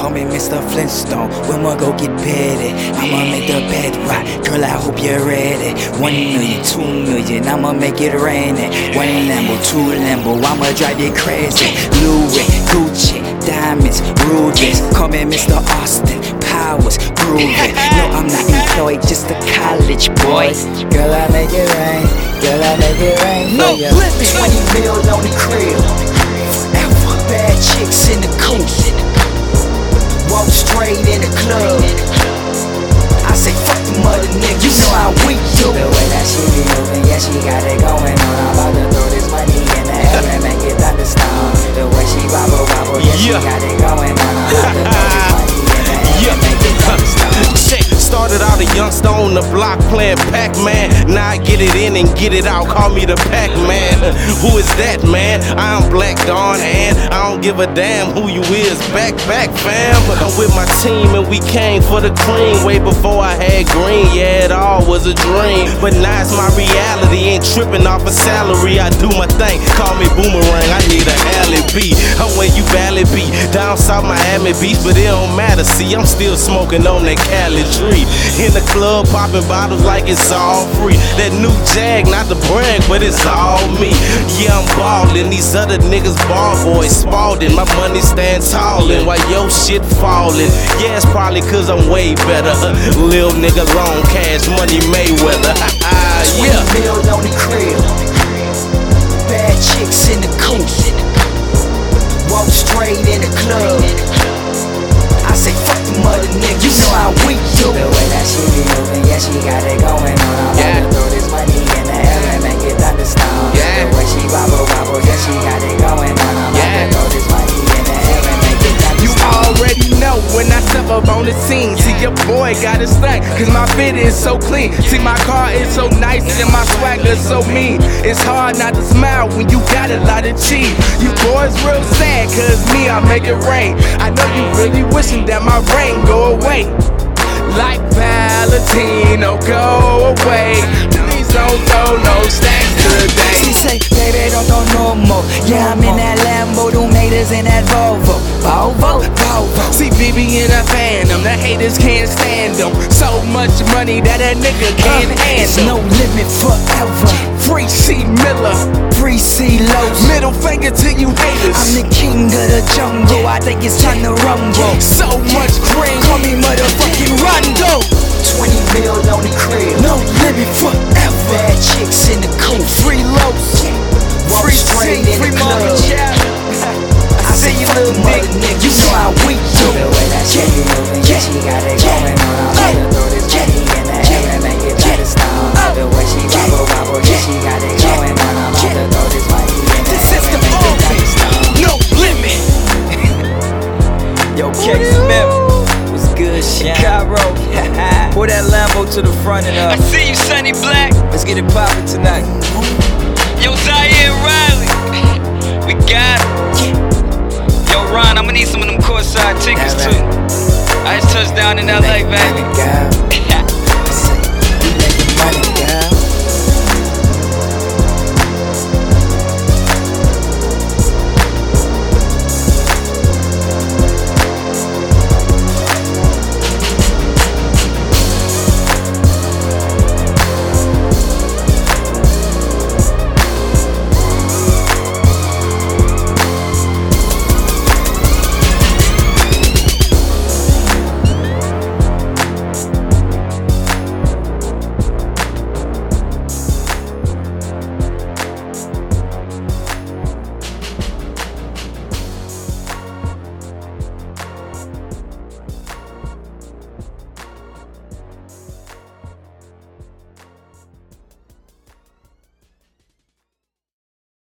call me Mr. Flintstone. We'ma go get petty. I'ma make the bed right. Girl, I hope you're ready. 1 million, 2 million, I'ma make it rain. 1 Lambo, 2 Lambo, I'ma drive you crazy. Louis, Gucci, diamonds, rubies. Call me Mr. Austin Powers, groovy. No, I'm not employed, just a college boy. Girl, I make it rain. Girl, I make it rain. No limit. 20 mil on the crib. Bad chicks in the coupe. Walk straight in the club. I say fuck the mother niggas. You know how we do. The way that she be moving, yeah, she got it going on. I'm about to throw this money in the air and make it thunderstorm. The way she wobble, wobble, yeah, she got it going on. I'm about to throw this money in the air and make it thunderstorm. Started out a youngster on the block playing Pac-Man. Now I get it in and get it out, call me the Pac-Man. Who is that, man? I'm Black Dawn and I don't give a damn who you is. Back, fam. I'm with my team and we came for the cream. Way before I had green, yeah, it all was a dream. But now it's my reality, ain't tripping off a salary. I do my thing, call me Boomerang, I need a alley B. I'm where you valley be, down south Miami Beach. But it don't matter, see, I'm still smoking on that Cali tree. In the club, popping bottles like it's all free. That new Jag, not to brag, but it's all me. Yeah, I'm ballin', these other niggas ball boys spalding. My money stand tallin' while your shit fallin'. Yeah, it's probably cause I'm way better. Lil nigga, long cash, money Mayweather. Yeah. 20 mil on the crib. Bad chicks in the coupe. Walk straight in the club. I say fuck the mother niggas. You know how we do. The way that she be moving, yeah, she got it going on. I'm about to throw this money in the air and make it thunderstorm. The way she wobble, wobble, yeah, she got it going on. I'm about to throw this money in the air and make it thunderstorm. You already know when I step up on the scene. See, your boy got his thing, cause my fit is so clean. See, my car is so nice and my swagger so mean. It's hard not to smile when you got a lot of cheese. You boys real sad, cause me, I make it rain. I know you really wishing that my rain go away. Like Valentino, go away. Please don't throw no stacks today. She say, baby, don't throw no more. Yeah, I'm in that Lambo, them haters in that Volvo. Volvo. See, BB in a Phantom, the haters can't stand them. So much money that a nigga can't It's handle. no limit forever. Free C Miller, Free C-Los. middle finger to you haters. I'm the king of the jungle. I think it's time to rumble. So much green, Call me motherfucking Rondo. 20 mil on the crib. No limit forever. Bad chicks in the coupe. free lows, Walk free straight C, in free the club. money chat. I say you little big nigga. You know how we do. The way that she be moving, yeah, she got it going on. I'm about to throw this money in the air and make it thunderstorm. The way she wobble, wobble, yeah, she got it going on. I'm about to throw this money in the air and make it thunderstorm. No limit. Yo, K Smith, what's good, Chicago? Pull that Lambo to the front and I see you, Sonny Black. let's get it poppin' tonight. Yo, Zaire Riley. We got it. Yo, Ron, I'ma need some of them courtside tickets too. I just touched down in LA, baby. God.